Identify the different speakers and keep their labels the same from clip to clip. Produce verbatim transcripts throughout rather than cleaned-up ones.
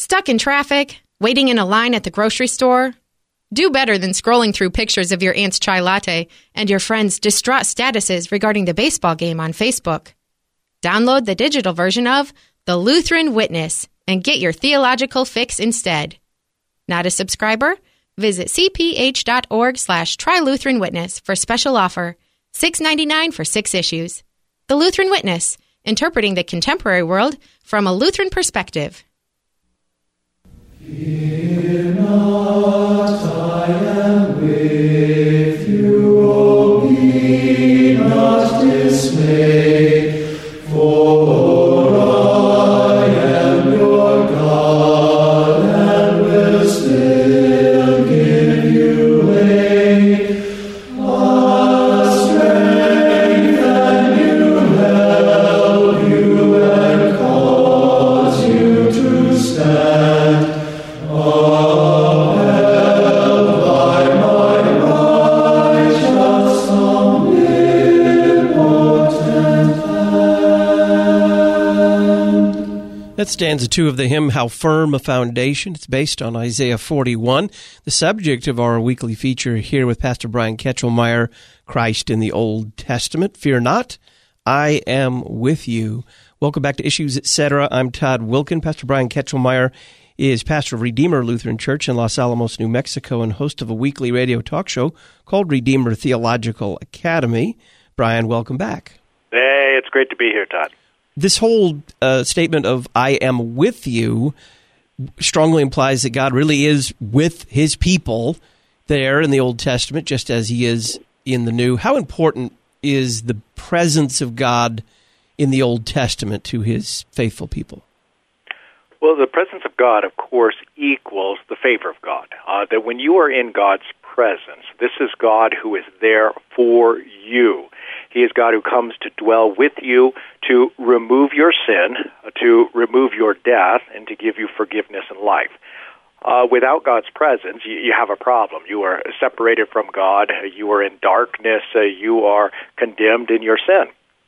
Speaker 1: Stuck in traffic? Waiting in a line at the grocery store? Do better than scrolling through pictures of your aunt's chai latte and your friends' distraught statuses regarding the baseball game on Facebook. Download the digital version of The Lutheran Witness and get your theological fix instead. Not a subscriber? Visit cph.org slash try Lutheran Witness for special offer, six dollars and ninety-nine cents for six issues. The Lutheran Witness, interpreting the contemporary world from a Lutheran perspective.
Speaker 2: Fear not, I am with you, O be not dismayed, for I am your God, and will still give you aid. I'll strengthen you, help you, and cause you to stand.
Speaker 3: That's stanza two of the hymn, How Firm a Foundation. It's based on Isaiah forty-one, the subject of our weekly feature here with Pastor Brian Ketchelmeyer, Christ in the Old Testament. Fear not, I am with you. Welcome back to Issues, et cetera. I'm Todd Wilkin. Pastor Brian Ketchelmeyer is pastor of Redeemer Lutheran Church in Los Alamos, New Mexico, and host of a weekly radio talk show called Redeemer Theological Academy. Brian, welcome back.
Speaker 4: Hey, it's great to be here, Todd.
Speaker 3: This whole uh, statement of I am with you strongly implies that God really is with his people there in the Old Testament, just as he is in the New. How important is the presence of God in the Old Testament to his faithful people?
Speaker 4: Well, the presence of God, of course, equals the favor of God. Uh, that when you are in God's presence, this is God who is there for you. He is God who comes to dwell with you, to remove your sin, to remove your death, and to give you forgiveness and life. Uh, without God's presence, you, you have a problem. You are separated from God. You are in darkness. Uh, you are condemned in your sin.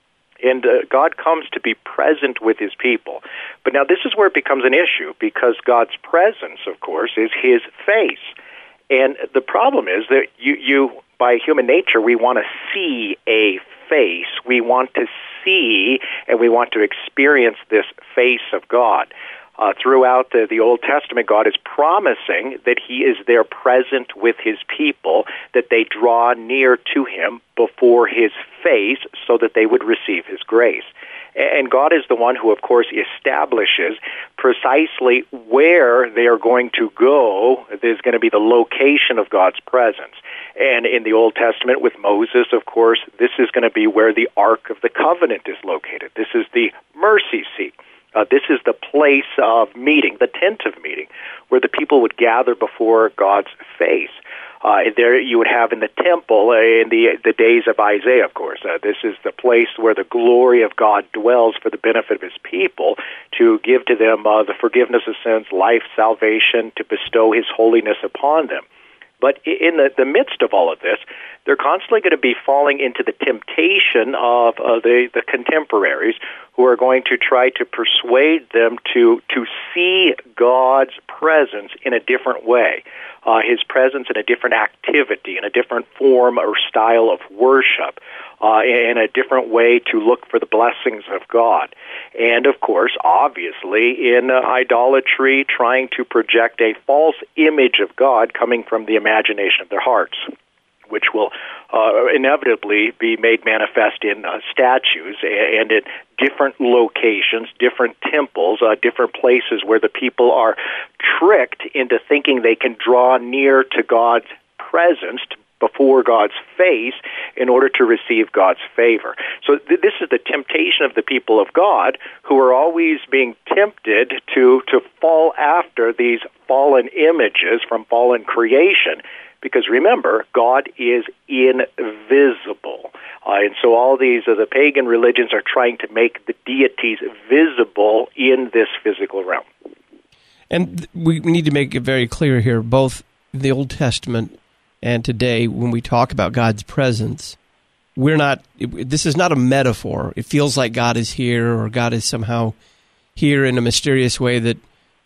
Speaker 4: And uh, God comes to be present with his people. But now this is where it becomes an issue, because God's presence, of course, is his face. And the problem is that you, you by human nature, we want to see a face. We want to see and we want to experience this face of God. Uh, throughout the, the Old Testament, God is promising that he is there present with his people, that they draw near to him before his face so that they would receive his grace. And God is the one who, of course, establishes precisely where they are going to go. There's going to be the location of God's presence. And in the Old Testament with Moses, of course, this is going to be where the Ark of the Covenant is located. This is the mercy seat. Uh, this is the place of meeting, the tent of meeting, where the people would gather before God's face. Uh, there you would have in the temple uh, in the the days of Isaiah, of course. Uh, this is the place where the glory of God dwells for the benefit of his people, to give to them uh, the forgiveness of sins, life, salvation, to bestow his holiness upon them. But in the, the midst of all of this, they're constantly going to be falling into the temptation of uh, the, the contemporaries who are going to try to persuade them to, to see God's presence in a different way, uh, his presence in a different activity, in a different form or style of worship, uh, in a different way to look for the blessings of God. And, of course, obviously, in uh, idolatry, trying to project a false image of God coming from the imagination of their hearts, which will uh, inevitably be made manifest in uh, statues and in different locations, different temples, uh, different places where the people are tricked into thinking they can draw near to God's presence, to before God's face, in order to receive God's favor. So th- this is the temptation of the people of God, who are always being tempted to, to fall after these fallen images from fallen creation, because remember, God is invisible. Uh, and so all these uh, the pagan religions are trying to make the deities visible in this physical realm.
Speaker 3: And we need to make it very clear here, both the Old Testament and today, when we talk about God's presence, we're not, this is not a metaphor. It feels like God is here, or God is somehow here in a mysterious way that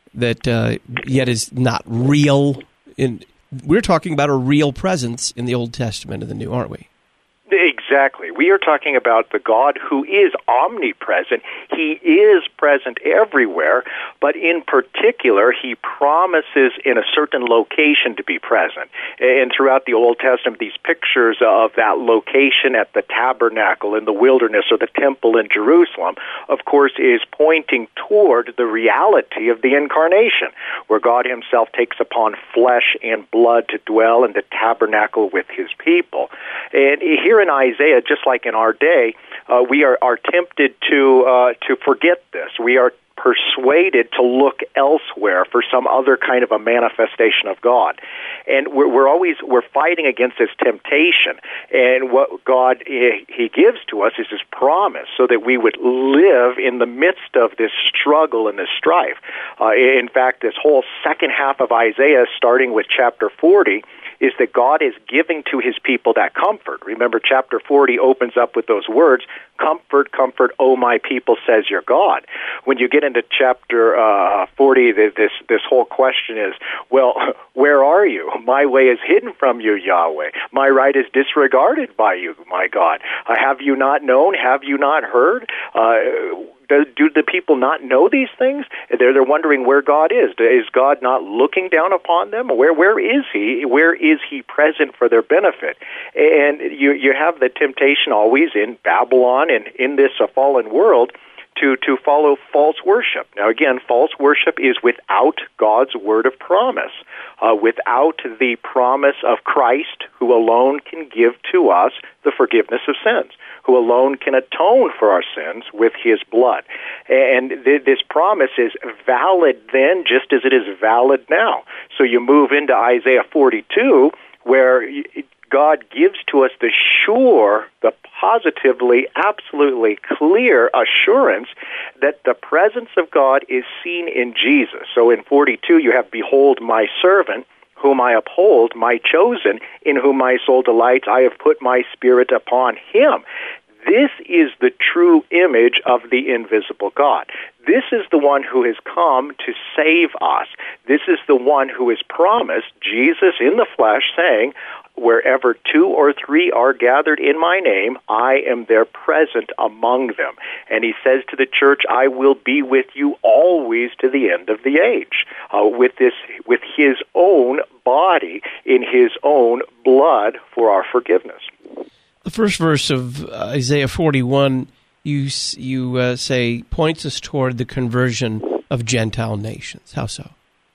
Speaker 3: that uh, yet is not real. In we're talking about a real presence in the Old Testament and the New, aren't we?
Speaker 4: Exactly. We are talking about the God who is omnipresent. He is present everywhere, but in particular, he promises in a certain location to be present. And throughout the Old Testament, these pictures of that location at the tabernacle in the wilderness or the temple in Jerusalem, of course, is pointing toward the reality of the incarnation, where God himself takes upon flesh and blood to dwell in the tabernacle with his people. And here in Isaiah, just like in our day, uh, we are, are tempted to uh, to forget this. We are persuaded to look elsewhere for some other kind of a manifestation of God, and we're, we're always we're fighting against this temptation. And what God he, he gives to us is His promise, so that we would live in the midst of this struggle and this strife. Uh, in fact, this whole second half of Isaiah, starting with chapter forty, is that God is giving to his people that comfort. Remember, chapter forty opens up with those words, "Comfort, comfort, O my people, says your God." When you get into chapter uh, forty, this this whole question is, well, where are you? My way is hidden from you, Yahweh. My right is disregarded by you, my God. Uh, have you not known? Have you not heard? Uh, Do, do the people not know these things? They're, they're wondering where God is. Is God not looking down upon them? Where Where is He? Where is He present for their benefit? And you you have the temptation always in Babylon and in this uh, fallen world to, to follow false worship. Now again, false worship is without God's word of promise, uh, without the promise of Christ, who alone can give to us the forgiveness of sins, who alone can atone for our sins with his blood. And th- this promise is valid then just as it is valid now. So you move into Isaiah forty-two, where God gives to us the sure, the positively, absolutely clear assurance that the presence of God is seen in Jesus. So in forty-two, you have, "Behold my servant, whom I uphold, my chosen, in whom my soul delights. I have put my spirit upon him." This is the true image of the invisible God. This is the one who has come to save us. This is the one who is promised, Jesus in the flesh, saying, "Wherever two or three are gathered in my name, I am there present among them." And he says to the church, "I will be with you always to the end of the age," uh, with this, with his own body in his own blood for our forgiveness.
Speaker 3: The first verse of Isaiah forty-one, you you uh, say, points us toward the conversion of Gentile nations. How so?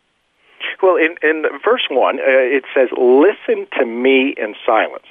Speaker 4: Well, in, in verse one, uh, it says, "Listen to me in silence."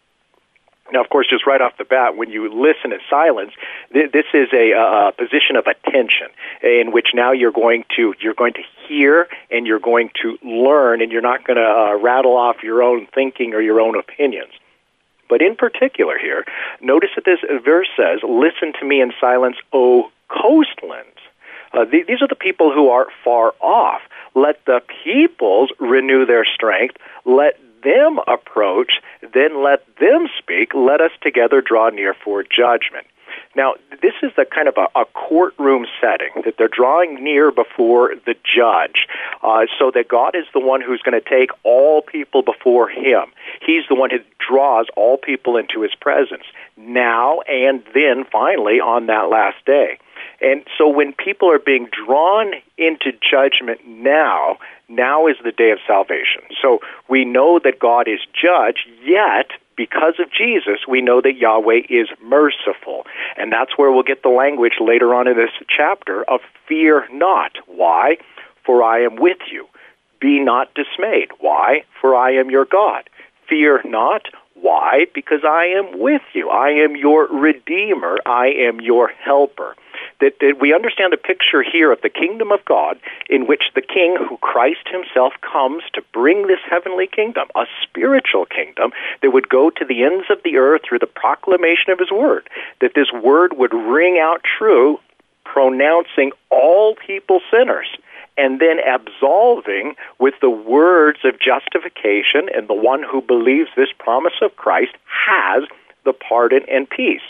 Speaker 4: Now, of course, just right off the bat, when you listen in silence, th- this is a uh, position of attention in which now you're going to you're going to hear and you're going to learn, and you're not going to uh, rattle off your own thinking or your own opinions. But in particular here, notice that this verse says, "Listen to me in silence, O coastlands." Uh, th- these are the people who are far off. Let the peoples renew their strength. Let them approach. Then let them speak. Let us together draw near for judgment. Now, this is the kind of a, a courtroom setting, that they're drawing near before the judge, uh, so that God is the one who's going to take all people before him. He's the one who draws all people into his presence, now and then finally on that last day. And so when people are being drawn into judgment now, now is the day of salvation. So we know that God is judge, yet because of Jesus, we know that Yahweh is merciful. And that's where we'll get the language later on in this chapter of "fear not." Why? For I am with you. Be not dismayed. Why? For I am your God. Fear not. Why? Because I am with you. I am your Redeemer. I am your helper. That, that we understand the picture here of the kingdom of God, in which the king, who Christ himself comes to bring this heavenly kingdom, a spiritual kingdom that would go to the ends of the earth through the proclamation of his word, that this word would ring out true, pronouncing all people sinners, and then absolving with the words of justification, and the one who believes this promise of Christ has the pardon and peace.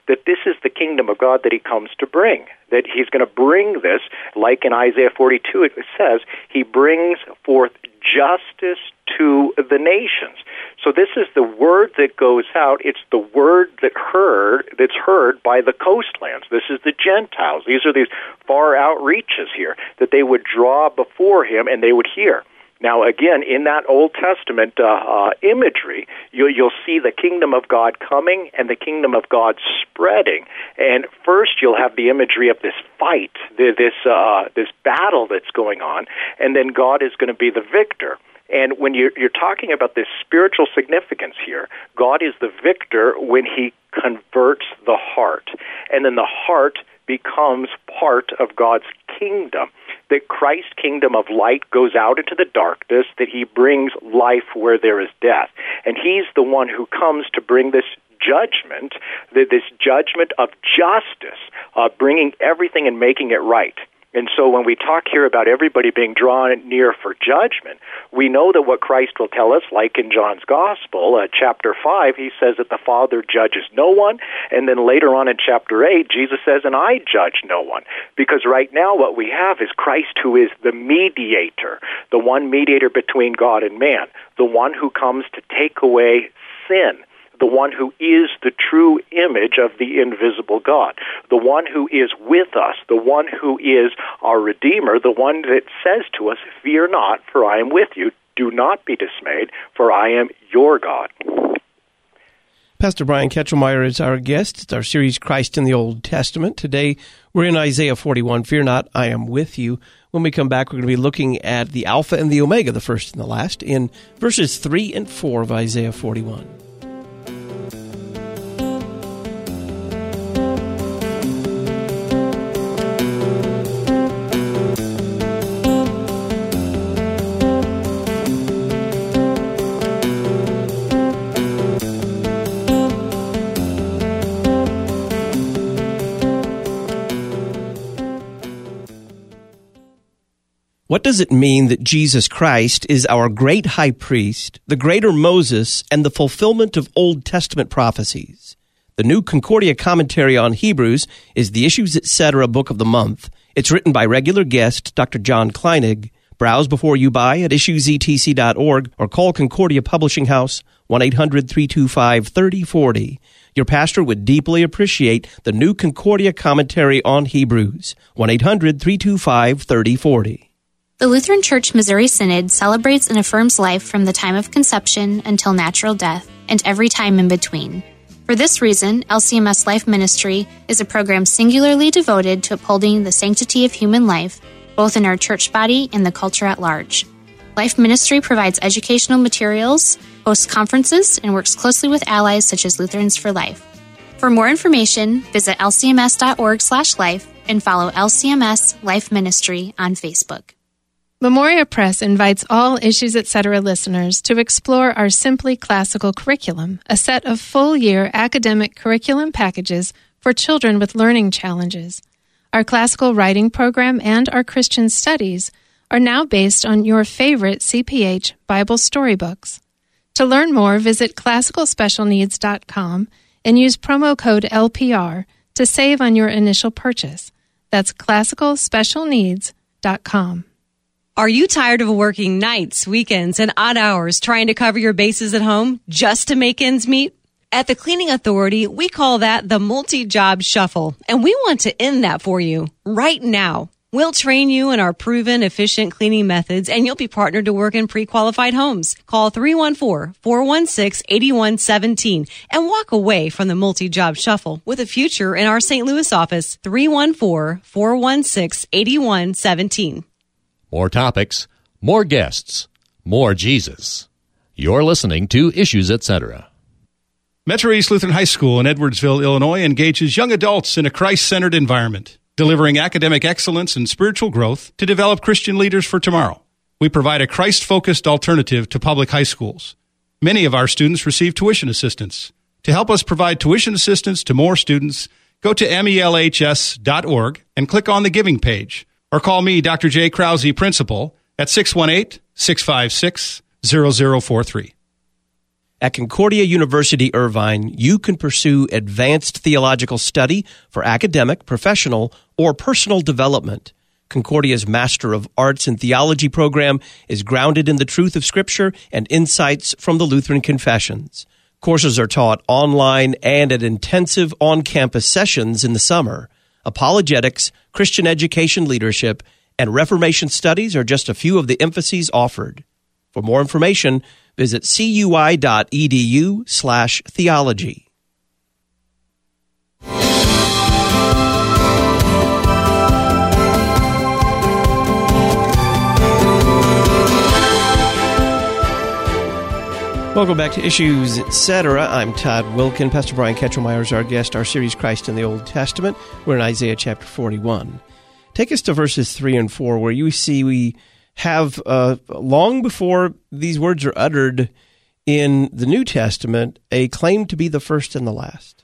Speaker 4: that this is the kingdom of God that he comes to bring, that he's going to bring this, like in Isaiah forty-two, it says, he brings forth justice to the nations. So this is the word that goes out. It's the word that heard that's heard by the coastlands. This is the Gentiles. These are these far outreaches here that they would draw before him and they would hear. Now, again, in that Old Testament uh, uh, imagery, you'll, you'll see the kingdom of God coming and the kingdom of God spreading. And first, you'll have the imagery of this fight, this uh, this battle that's going on, and then God is going to be the victor. And when you're, you're talking about this spiritual significance here, God is the victor when he converts the heart. And then the heart becomes part of God's kingdom. That Christ's kingdom of light goes out into the darkness, that he brings life where there is death. And he's the one who comes to bring this judgment, this judgment of justice, uh, bringing everything and making it right. And so when we talk here about everybody being drawn near for judgment, we know that what Christ will tell us, like in John's Gospel, uh, chapter five, he says that the Father judges no one. And then later on in chapter eight, Jesus says, and I judge no one. Because right now what we have is Christ who is the mediator, the one mediator between God and man, the one who comes to take away sin, the one who is the true image of the invisible God, the one who is with us, the one who is our Redeemer, the one that says to us, fear not, for I am with you. Do not be dismayed, for I am your God.
Speaker 3: Pastor Brian Ketchelmeyer is our guest. It's our series, Christ in the Old Testament. Today, we're in Isaiah forty-one, fear not, I am with you. When we come back, we're going to be looking at the Alpha and the Omega, the first and the last, in verses three and four of Isaiah forty-one. What does it mean that Jesus Christ is our great high priest, the greater Moses, and the fulfillment of Old Testament prophecies? The New Concordia Commentary on Hebrews is the Issues Etc. book of the month. It's written by regular guest Doctor John Kleinig. Browse before you buy at issues e t c dot org or call Concordia Publishing House one eight hundred three two five three oh four oh. Your pastor would deeply appreciate the New Concordia Commentary on Hebrews, one eight hundred three two five three oh four oh.
Speaker 5: The Lutheran Church Missouri Synod celebrates and affirms life from the time of conception until natural death and every time in between. For this reason, L C M S Life Ministry is a program singularly devoted to upholding the sanctity of human life, both in our church body and the culture at large. Life Ministry provides educational materials, hosts conferences, and works closely with allies such as Lutherans for Life. For more information, visit l c m s dot org slash life and follow L C M S Life Ministry on Facebook.
Speaker 1: Memoria Press invites all Issues Etc. listeners to explore our Simply Classical curriculum, a set of full-year academic curriculum packages for children with learning challenges. Our classical writing program and our Christian studies are now based on your favorite C P H Bible storybooks. To learn more, visit classical special needs dot com and use promo code L P R to save on your initial purchase. That's classical special needs dot com.
Speaker 6: Are you tired of working nights, weekends, and odd hours trying to cover your bases at home just to make ends meet? At the Cleaning Authority, we call that the multi-job shuffle, and we want to end that for you right now. We'll train you in our proven, efficient cleaning methods, and you'll be partnered to work in pre-qualified homes. Call three one four, four one six, eight one one seven and walk away from the multi-job shuffle with a future in our Saint Louis office, three one four, four one six, eight one one seven.
Speaker 7: More topics, more guests, more Jesus. You're listening to Issues Etc.
Speaker 8: Metro East Lutheran High School in Edwardsville, Illinois engages young adults in a Christ-centered environment, delivering academic excellence and spiritual growth to develop Christian leaders for tomorrow. We provide a Christ-focused alternative to public high schools. Many of our students receive tuition assistance. To help us provide tuition assistance to more students, go to M E L H S dot org and click on the Giving page. Or call me, Doctor J. Krause, Principal, at six one eight, six five six, zero zero four three.
Speaker 3: At Concordia University Irvine, you can pursue advanced theological study for academic, professional, or personal development. Concordia's Master of Arts in Theology program is grounded in the truth of Scripture and insights from the Lutheran Confessions. Courses are taught online and at intensive on-campus sessions in the summer. Apologetics, Christian education leadership, and Reformation studies are just a few of the emphases offered. For more information, visit cui.edu slash theology. Welcome back to Issues, et cetera. I'm Todd Wilkin. Pastor Brian Ketchelmeyer is our guest. Our series, Christ in the Old Testament. We're in Isaiah chapter forty-one. Take us to verses three and four, where you see we have, uh, long before these words are uttered in the New Testament, a claim to be the first and the last.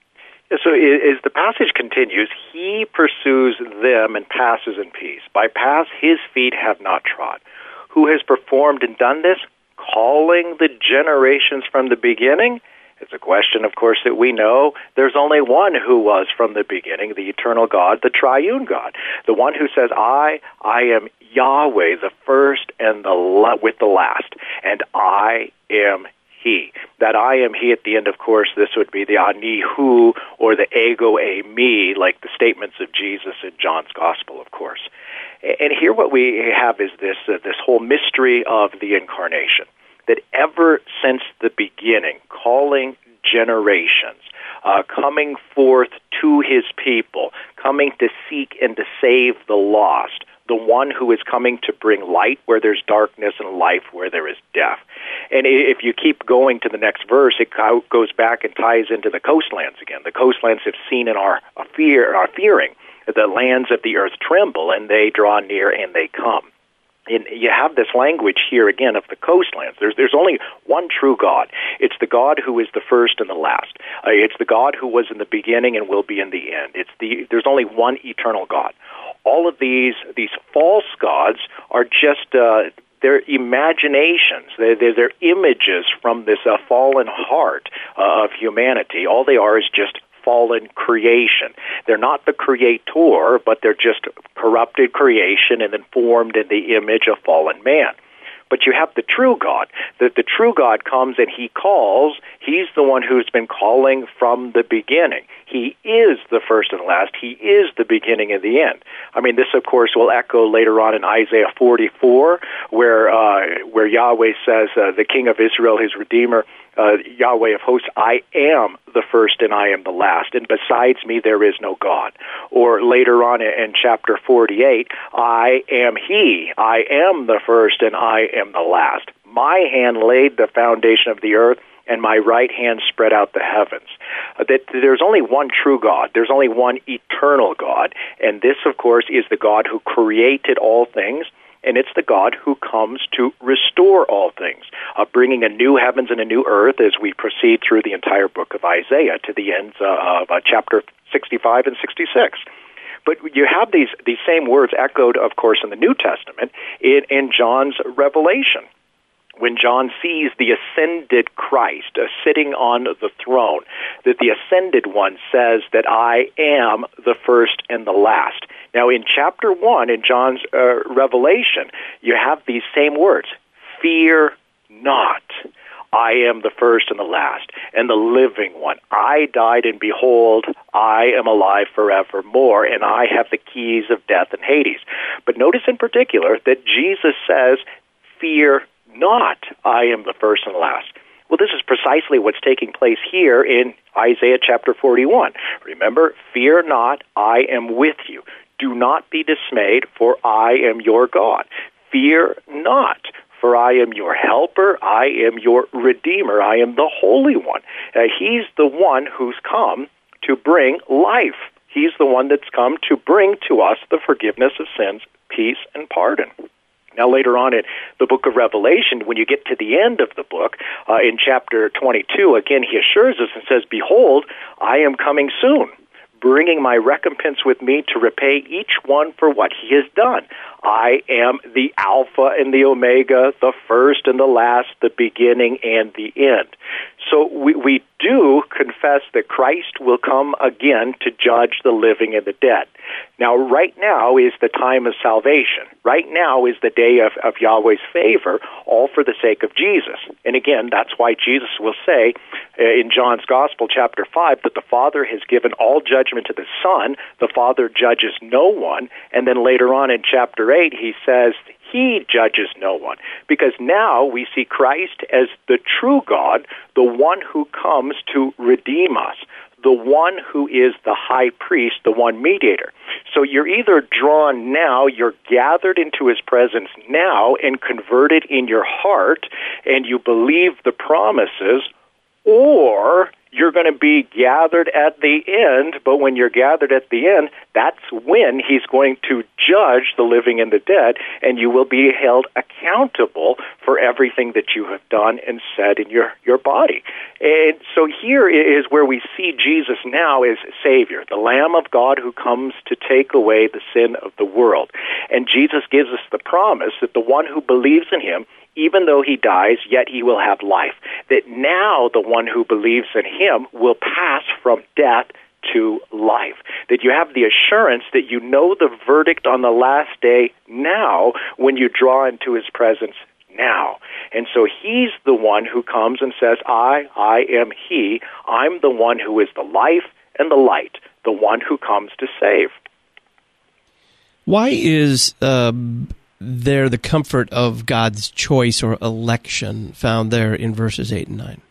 Speaker 4: So as the passage continues, he pursues them and passes in peace. By paths his feet have not trod. Who has performed and done this? Calling the generations from the beginning? It's a question, of course, that we know. There's only one who was from the beginning, the eternal God, the triune God, the one who says, I, I am Yahweh, the first and the la- with the last, and I am He. That I am He at the end, of course, this would be the Ani Hu or the Ego Eimi, like the statements of Jesus in John's Gospel, of course. And here what we have is this uh, this whole mystery of the incarnation, that ever since the beginning, calling generations, uh, coming forth to his people, coming to seek and to save the lost, the one who is coming to bring light where there's darkness and life where there is death. And if you keep going to the next verse, it goes back and ties into the coastlands again. The coastlands have seen in our fear, our fearing, the lands of the earth tremble, and they draw near and they come. And you have this language here again of the coastlands. There's there's only one true God. It's the God who is the first and the last. Uh, it's the God who was in the beginning and will be in the end. It's the there's only one eternal God. All of these these false gods are just uh, their imaginations. They're, they're, they're images from this uh, fallen heart uh, of humanity. All they are is just fallen creation. They're not the creator, but they're just corrupted creation and then formed in the image of fallen man. But you have the true God. The, the true God comes and he calls. He's the one who's been calling from the beginning. He is the first and last. He is the beginning and the end. I mean, this, of course, will echo later on in Isaiah forty-four, where uh, where Yahweh says, uh, the King of Israel, his Redeemer, uh, Yahweh of hosts, I am the first and I am the last, and besides me there is no God. Or later on in chapter forty-eight, I am He. I am the first and I am the last. My hand laid the foundation of the earth, and my right hand spread out the heavens. Uh, that there's only one true God. There's only one eternal God. And this, of course, is the God who created all things, and it's the God who comes to restore all things, uh, bringing a new heavens and a new earth as we proceed through the entire book of Isaiah to the ends uh, of uh, chapter sixty-five and sixty-six. But you have these, these same words echoed, of course, in the New Testament in, in John's Revelation. When John sees the ascended Christ uh, sitting on the throne, that the ascended one says that I am the first and the last. Now, in chapter one, in John's uh, Revelation, you have these same words, fear not. I am the first and the last, and the living one. I died, and behold, I am alive forevermore, and I have the keys of death and Hades. But notice in particular that Jesus says, fear not, I am the first and the last. Well, this is precisely what's taking place here in Isaiah chapter forty-one. Remember, fear not, I am with you. Do not be dismayed, for I am your God. Fear not, for I am your helper, I am your redeemer, I am the Holy One. Uh, he's the one who's come to bring life. He's the one that's come to bring to us the forgiveness of sins, peace, and pardon. Now, later on in the book of Revelation, when you get to the end of the book, uh, in chapter twenty-two, again, he assures us and says, behold, I am coming soon, bringing my recompense with me to repay each one for what he has done. I am the Alpha and the Omega, the first and the last, the beginning and the end. So we, we do confess that Christ will come again to judge the living and the dead. Now, right now is the time of salvation. Right now is the day of, of Yahweh's favor, all for the sake of Jesus. And again, that's why Jesus will say uh, in John's Gospel, chapter five, that the Father has given all judgment to the Son. The Father judges no one. And then later on in chapter eight, he says, he judges no one. Because now we see Christ as the true God, the one who comes to redeem us, the one who is the high priest, the one mediator. So you're either drawn now, you're gathered into his presence now and converted in your heart, and you believe the promises, or you're going to be gathered at the end, but when you're gathered at the end, that's when he's going to judge the living and the dead, and you will be held accountable for everything that you have done and said in your, your body. And so here is where we see Jesus now as Savior, the Lamb of God who comes to take away the sin of the world. And Jesus gives us the promise that the one who believes in him, even though he dies, yet he will have life. That now the one who believes in him will pass from death to life. That you have the assurance that you know the verdict on the last day now when you draw into his presence now. And so he's the one who comes and says, I, I am he. I'm the one who is the life and the light, the one who comes to save.
Speaker 3: Why is uh, there the comfort of God's choice or election found there in verses eight and nine?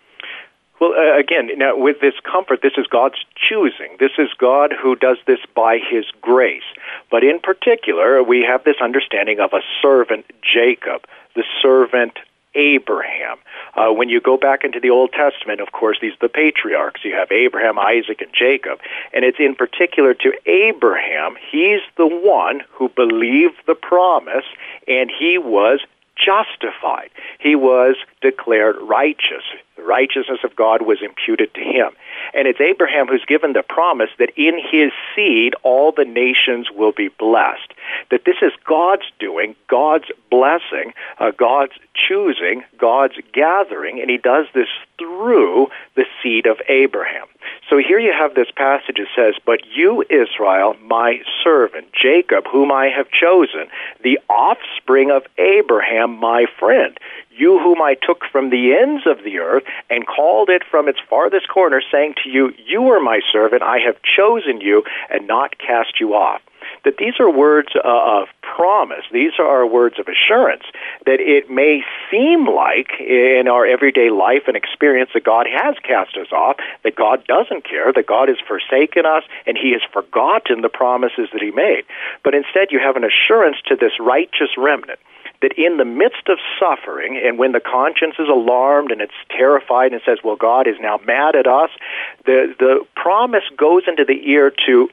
Speaker 4: Well, uh, again, now with this comfort, this is God's choosing. This is God who does this by his grace. But in particular, we have this understanding of a servant Jacob, the servant Abraham. Uh, when you go back into the Old Testament, of course, these are the patriarchs. You have Abraham, Isaac, and Jacob. And it's in particular to Abraham. He's the one who believed the promise, and he was justified. He was declared righteous. The righteousness of God was imputed to him. And it's Abraham who's given the promise that in his seed all the nations will be blessed. That this is God's doing, God's blessing, uh, God's choosing, God's gathering, and he does this through the seed of Abraham. So here you have this passage that says, but you, Israel, my servant, Jacob, whom I have chosen, the offspring of Abraham, my friend, you whom I took from the ends of the earth and called it from its farthest corner, saying to you, you are my servant, I have chosen you and not cast you off. That these are words uh, of promise. These are words of assurance that it may seem like in our everyday life and experience that God has cast us off, that God doesn't care, that God has forsaken us, and he has forgotten the promises that he made. But instead you have an assurance to this righteous remnant that in the midst of suffering, and when the conscience is alarmed and it's terrified and says, well, God is now mad at us, the, the promise goes into the ear to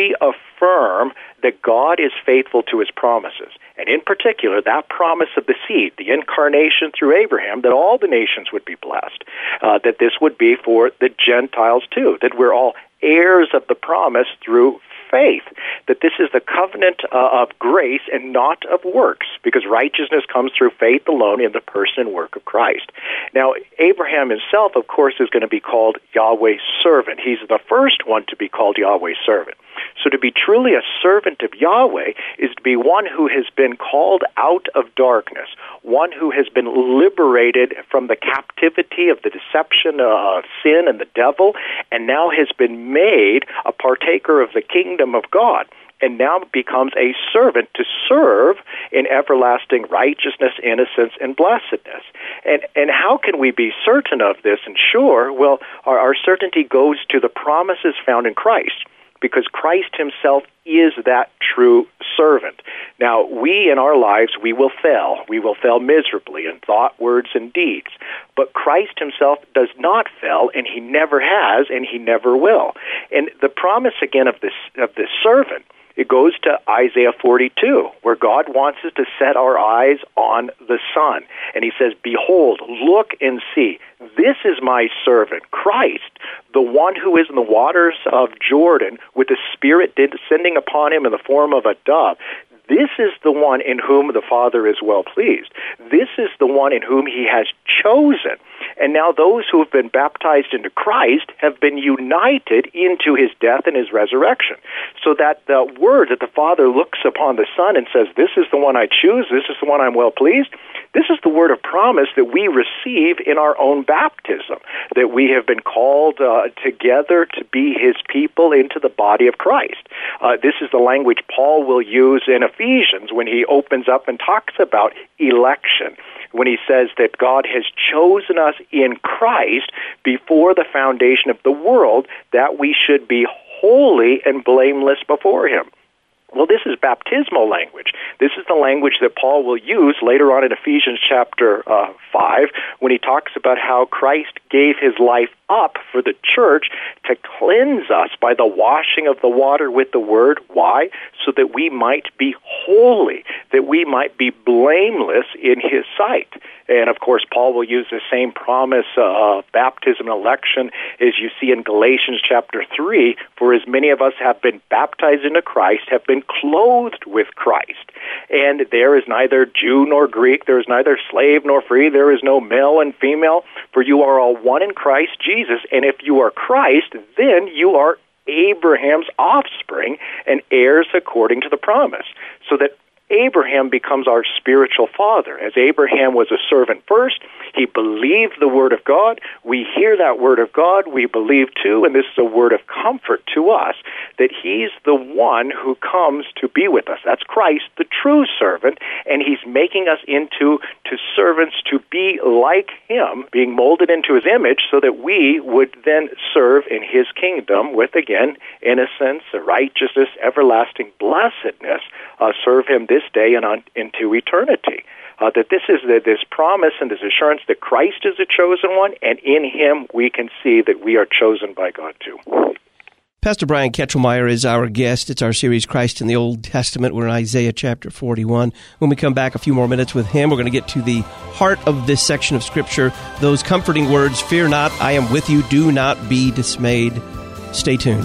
Speaker 4: reaffirm that God is faithful to his promises. And in particular, that promise of the seed, the incarnation through Abraham, that all the nations would be blessed, uh, that this would be for the Gentiles too, that we're all heirs of the promise through faith, that this is the covenant uh, of grace and not of works, because righteousness comes through faith alone in the person and work of Christ. Now, Abraham himself, of course, is going to be called Yahweh's servant. He's the first one to be called Yahweh's servant. So to be truly a servant of Yahweh is to be one who has been called out of darkness, one who has been liberated from the captivity of the deception of sin and the devil, and now has been made a partaker of the kingdom of God, and now becomes a servant to serve in everlasting righteousness, innocence, and blessedness. And and how can we be certain of this and sure? Well, our, our certainty goes to the promises found in Christ, because Christ himself is that true servant. Now, we in our lives, we will fail. We will fail miserably in thought, words, and deeds. But Christ himself does not fail, and he never has, and he never will. And the promise, again, of this of this servant It goes to Isaiah forty-two, where God wants us to set our eyes on the Son. And he says, behold, look and see. This is my servant, Christ, the one who is in the waters of Jordan, with the Spirit descending upon him in the form of a dove. This is the one in whom the Father is well pleased. This is the one in whom he has chosen. And now those who have been baptized into Christ have been united into his death and his resurrection. So that the word that the Father looks upon the Son and says, this is the one I choose, this is the one I'm well pleased, this is the word of promise that we receive in our own baptism, that we have been called uh, together to be his people into the body of Christ. Uh, this is the language Paul will use in Ephesians when he opens up and talks about election, when he says that God has chosen us in Christ before the foundation of the world, that we should be holy and blameless before him. Well, this is baptismal language. This is the language that Paul will use later on in Ephesians chapter uh, five, when he talks about how Christ gave his life up for the church to cleanse us by the washing of the water with the word. Why? So that we might be holy, that we might be blameless in his sight. And, of course, Paul will use the same promise of baptism and election as you see in Galatians chapter three, for as many of us have been baptized into Christ, have been clothed with Christ. And there is neither Jew nor Greek, there is neither slave nor free, there is no male and female, for you are all one in Christ Jesus. And if you are Christ, then you are Abraham's offspring and heirs according to the promise. So that Abraham becomes our spiritual father. As Abraham was a servant first, he believed the word of God. We hear that word of God. We believe too, and this is a word of comfort to us, that he's the one who comes to be with us. That's Christ, the true servant, and he's making us into to servants to be like him, being molded into his image, so that we would then serve in his kingdom with, again, innocence, righteousness, everlasting blessedness, uh, serve him this day and on into eternity. Uh, that this is the, this promise and this assurance that Christ is the chosen one, and in him we can see that we are chosen by God too.
Speaker 3: Pastor Brian Ketchelmeyer is our guest. It's our series, Christ in the Old Testament. We're in Isaiah chapter forty-one. When we come back a few more minutes with him, we're going to get to the heart of this section of Scripture, those comforting words, fear not, I am with you, do not be dismayed. Stay tuned.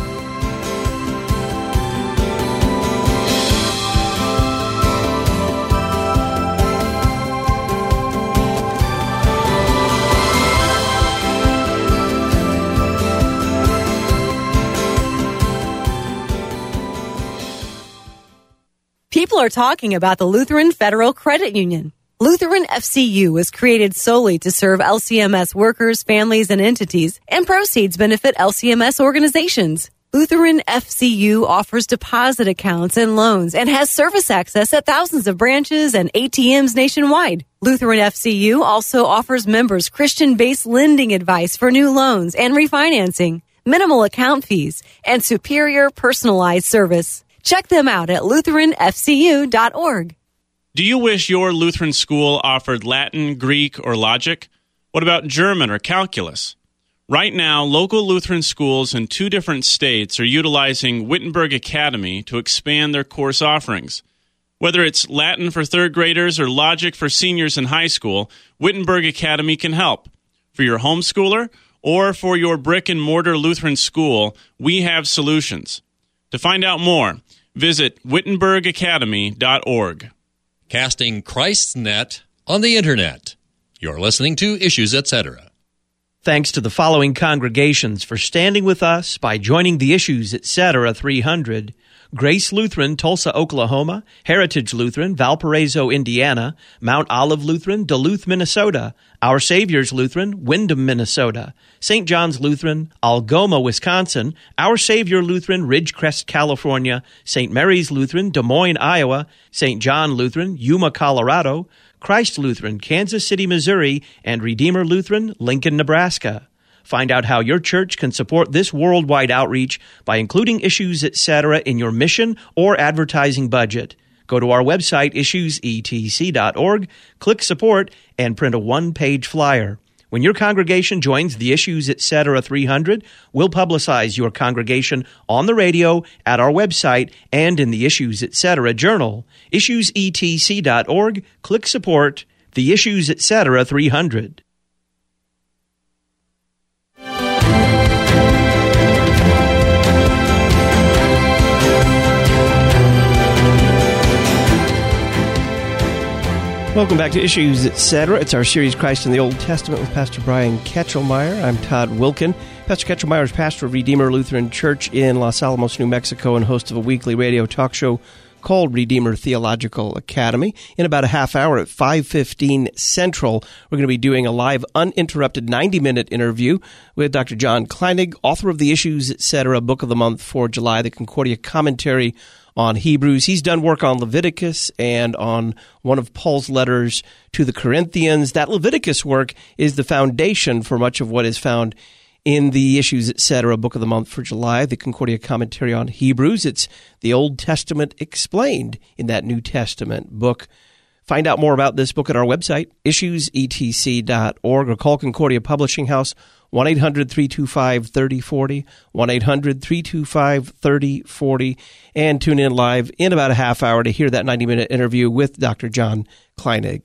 Speaker 6: People are talking about the Lutheran Federal Credit Union. Lutheran F C U was created solely to serve L C M S workers, families, and entities, and proceeds benefit L C M S organizations. Lutheran F C U offers deposit accounts and loans and has service access at thousands of branches and A T Ms nationwide. Lutheran F C U also offers members Christian-based lending advice for new loans and refinancing, minimal account fees, and superior personalized service. Check them out at Lutheran F C U dot org.
Speaker 9: Do you wish your Lutheran school offered Latin, Greek, or logic? What about German or calculus? Right now, local Lutheran schools in two different states are utilizing Wittenberg Academy to expand their course offerings. Whether it's Latin for third graders or logic for seniors in high school, Wittenberg Academy can help. For your homeschooler or for your brick-and-mortar Lutheran school, we have solutions. To find out more, visit Wittenberg Academy dot org.
Speaker 7: Casting Christ's net on the Internet. You're listening to Issues, et cetera.
Speaker 3: Thanks to the following congregations for standing with us by joining the Issues, et cetera three hundred. Grace Lutheran, Tulsa, Oklahoma, Heritage Lutheran, Valparaiso, Indiana, Mount Olive Lutheran, Duluth, Minnesota, Our Savior's Lutheran, Windham, Minnesota, Saint John's Lutheran, Algoma, Wisconsin, Our Savior Lutheran, Ridgecrest, California, Saint Mary's Lutheran, Des Moines, Iowa, Saint John Lutheran, Yuma, Colorado, Christ Lutheran, Kansas City, Missouri, and Redeemer Lutheran, Lincoln, Nebraska. Find out how your church can support this worldwide outreach by including Issues, et cetera in your mission or advertising budget. Go to our website, issues e t c dot org, click Support, and print a one-page flyer. When your congregation joins the Issues Etc. three hundred, we'll publicize your congregation on the radio, at our website, and in the Issues Etc. journal. issues e t c dot org. Click Support. The Issues Etc. three hundred. Welcome back to Issues Etc. It's our series, Christ in the Old Testament, with Pastor Brian Ketchelmeyer. I'm Todd Wilkin. Pastor Ketchelmeyer is pastor of Redeemer Lutheran Church in Los Alamos, New Mexico, and host of a weekly radio talk show called Redeemer Theological Academy. In about a half hour at five fifteen Central, we're going to be doing a live, uninterrupted ninety-minute interview with Doctor John Kleinig, author of the Issues Etc. Book of the Month for July, the Concordia Commentary on Hebrews. He's done work on Leviticus and on one of Paul's letters to the Corinthians. That Leviticus work is the foundation for much of what is found in the Issues Etc. Book of the Month for July, the Concordia Commentary on Hebrews. It's the Old Testament explained in that New Testament book. Find out more about this book at our website, issues e t c dot org, or call Concordia Publishing House, one eight hundred three two five three oh four oh, one eight hundred three two five three oh four oh, and tune in live in about a half hour to hear that ninety-minute interview with Doctor John Kleinig.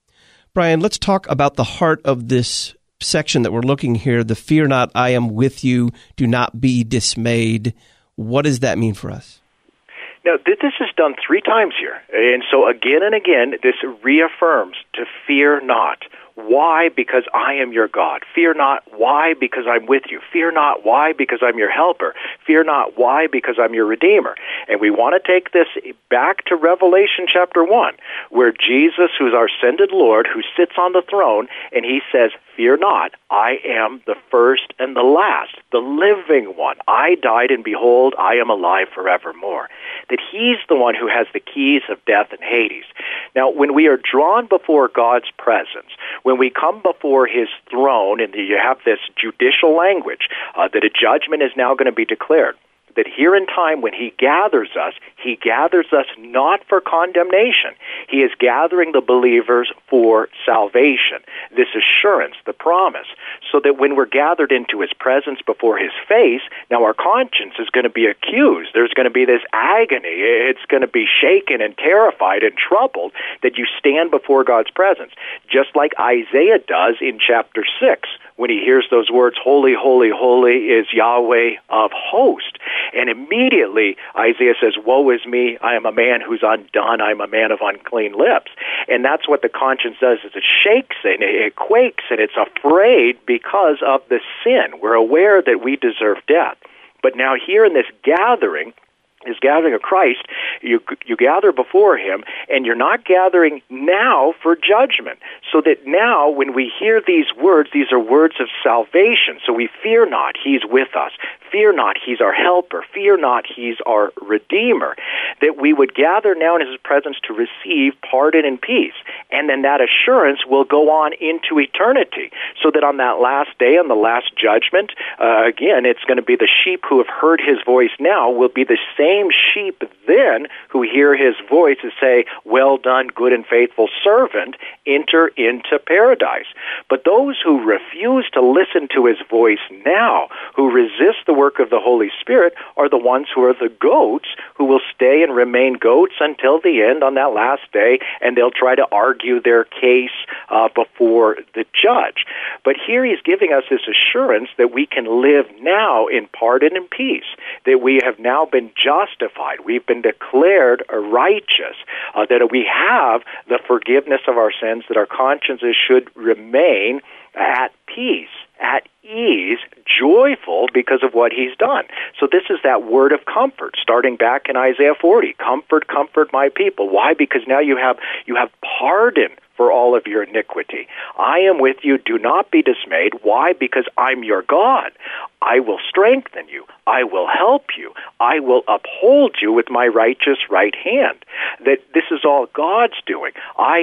Speaker 3: Brian, let's talk about the heart of this section that we're looking here, the fear not, I am with you, do not be dismayed. What does that mean for us?
Speaker 4: Now, this is done three times here. And so again and again, this reaffirms to fear not. Why? Because I am your God. Fear not. Why? Because I'm with you. Fear not. Why? Because I'm your helper. Fear not. Why? Because I'm your Redeemer. And we want to take this back to Revelation chapter one, where Jesus, who's our ascended Lord, who sits on the throne, and he says, fear not, I am the first and the last, the living one. I died, and behold, I am alive forevermore. That he's the one who has the keys of death and Hades. Now, when we are drawn before God's presence, when we come before his throne, and you have this judicial language, uh, that a judgment is now going to be declared, that here in time when he gathers us, he gathers us not for condemnation. He is gathering the believers for salvation, this assurance, the promise, so that when we're gathered into his presence before his face, now our conscience is going to be accused. There's going to be this agony. It's going to be shaken and terrified and troubled that you stand before God's presence, just like Isaiah does in chapter six, when he hears those words, holy, holy, holy is Yahweh of hosts. And immediately Isaiah says, woe is me, I am a man who's undone, I am a man of unclean lips. And that's what the conscience does, is it shakes and it quakes and it's afraid because of the sin. We're aware that we deserve death. But now here in this gathering, is gathering of Christ, you you gather before him, and you're not gathering now for judgment. So that now, when we hear these words, these are words of salvation. So we fear not, he's with us. Fear not, he's our helper. Fear not, he's our Redeemer. That we would gather now in his presence to receive pardon and peace. And then that assurance will go on into eternity. So that on that last day, on the last judgment, uh, again, it's going to be the sheep who have heard his voice now will be the same sheep then who hear his voice and say, well done, good and faithful servant, enter into paradise. But those who refuse to listen to his voice now, who resist the work of the Holy Spirit, are the ones who are the goats, who will stay and remain goats until the end on that last day, and they'll try to argue their case uh, before the judge. But here he's giving us this assurance that we can live now in pardon and peace, that we have now been justified, we've been declared righteous, uh, that we have the forgiveness of our sins, that our consciences should remain at peace, at ease, joyful because of what he's done. So this is that word of comfort, starting back in Isaiah forty. Comfort, comfort my people. Why? Because now you have you have pardon for all of your iniquity. I am with you. Do not be dismayed. Why? Because I'm your God. I will strengthen you. I will help you. I will uphold you with my righteous right hand. That this is all God's doing. I am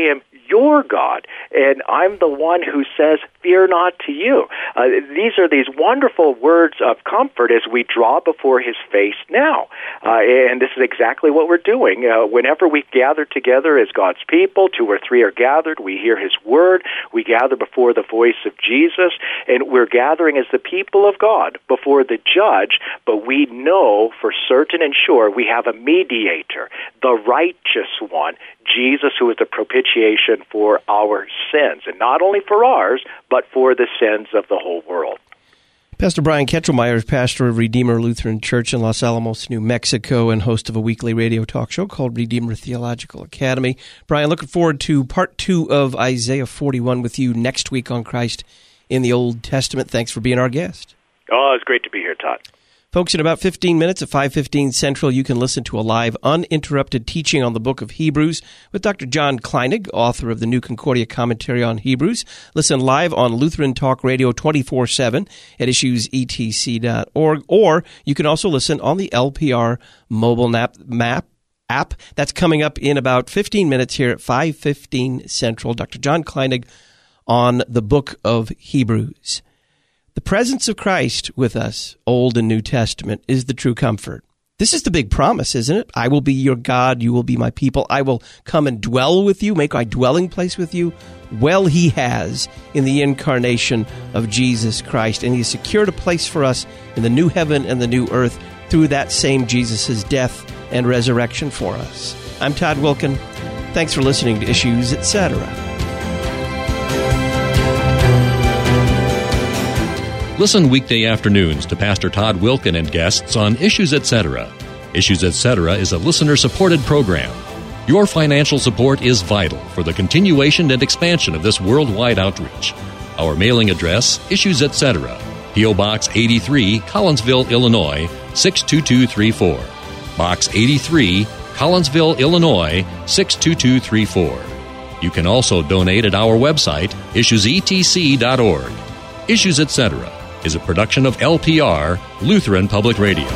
Speaker 4: your God, and I'm the one who says, fear not to you. Uh, these are these wonderful words of comfort as we draw before his face now. Uh, and this is exactly what we're doing. Uh, whenever we gather together as God's people, two or three are gathered, we hear his word, we gather before the voice of Jesus, and we're gathering as the people of God before the judge, but we know for certain and sure we have a mediator, the righteous one, Jesus, who is the propitiation for our sins, and not only for ours, but for the sins of the whole world.
Speaker 3: Pastor Brian Ketchelmeyer is pastor of Redeemer Lutheran Church in Los Alamos, New Mexico, and host of a weekly radio talk show called Redeemer Theological Academy. Brian, looking forward to part two of Isaiah forty-one with you next week on Christ in the Old Testament. Thanks for being our guest.
Speaker 4: Oh, it's great to be here, Todd.
Speaker 3: Folks, in about fifteen minutes at five fifteen Central, you can listen to a live, uninterrupted teaching on the book of Hebrews with Doctor John Kleinig, author of the New Concordia Commentary on Hebrews. Listen live on Lutheran Talk Radio twenty-four seven at issues e t c dot org, or you can also listen on the L P R mobile map, map app. That's coming up in about fifteen minutes here at five fifteen Central. Doctor John Kleinig on the book of Hebrews. The presence of Christ with us, Old and New Testament, is the true comfort. This is the big promise, isn't it? I will be your God, you will be my people. I will come and dwell with you, make my dwelling place with you. Well, he has in the incarnation of Jesus Christ, and he has secured a place for us in the new heaven and the new earth through that same Jesus' death and resurrection for us. I'm Todd Wilken. Thanks for listening to Issues, et cetera.
Speaker 7: Listen weekday afternoons to Pastor Todd Wilken and guests on Issues, et cetera. Issues, et cetera is a listener-supported program. Your financial support is vital for the continuation and expansion of this worldwide outreach. Our mailing address, Issues, et cetera. P O. Box eighty-three, Collinsville, Illinois, six two two three four. Box eighty-three, Collinsville, Illinois, six two two three four. You can also donate at our website, issues e t c dot org. Issues, et cetera is a production of L P R, Lutheran Public Radio.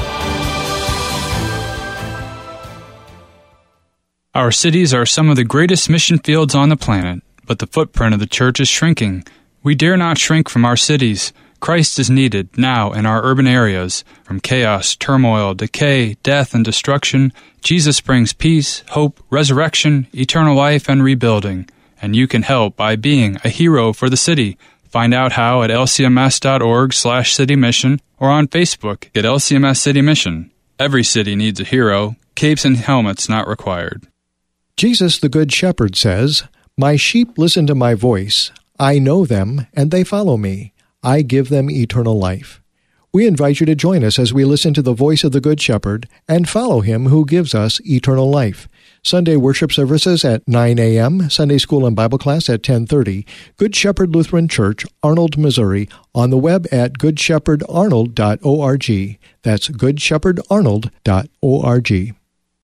Speaker 10: Our cities are some of the greatest mission fields on the planet, but the footprint of the church is shrinking. We dare not shrink from our cities. Christ is needed now in our urban areas. From chaos, turmoil, decay, death, and destruction, Jesus brings peace, hope, resurrection, eternal life, and rebuilding. And you can help by being a hero for the city. Find out how at lcms.org slash city mission or on Facebook at L C M S City Mission. Every city needs a hero. Capes and helmets not required.
Speaker 11: Jesus the Good Shepherd says, "My sheep listen to my voice. I know them, and they follow me. I give them eternal life." We invite you to join us as we listen to the voice of the Good Shepherd and follow him who gives us eternal life. Sunday worship services at nine a.m., Sunday school and Bible class at ten thirty, Good Shepherd Lutheran Church, Arnold, Missouri, on the web at good shepherd arnold dot org. That's good shepherd arnold dot org.